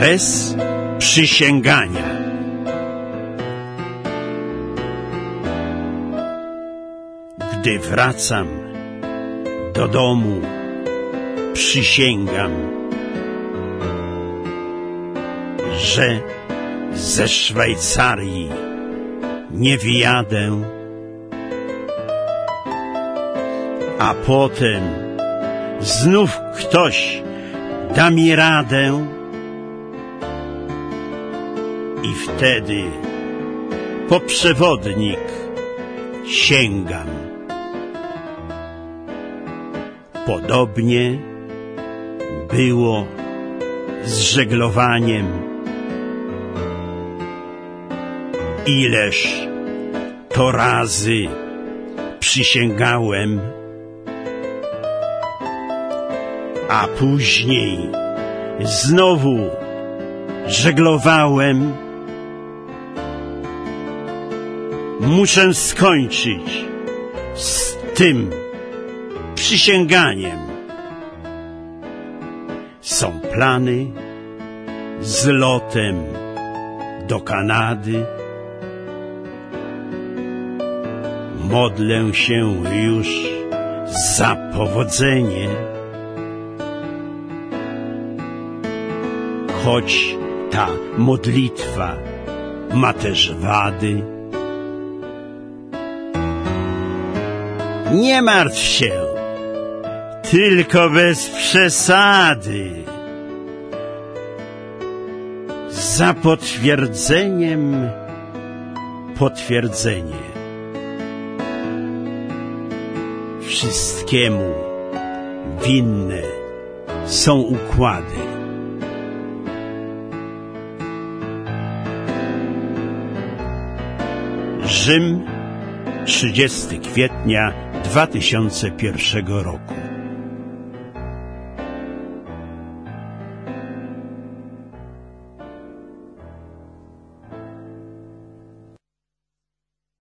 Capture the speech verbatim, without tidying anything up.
bez przysięgania. Gdy wracam do domu, przysięgam, że ze Szwajcarii nie wyjadę, a potem znów ktoś da mi radę i wtedy po przewodnik sięgam. Podobnie było z żeglowaniem. Ileż to razy przysięgałem, a później znowu żeglowałem. Muszę skończyć z tym przysięganiem. Są plany z lotem do Kanady. Modlę się już za powodzenie, choć ta modlitwa ma też wady. Nie martw się, tylko bez przesady. Za potwierdzeniem potwierdzenie. Wszystkiemu winne są układy. Rzym, trzydziestego kwietnia dwa tysiące pierwszego roku.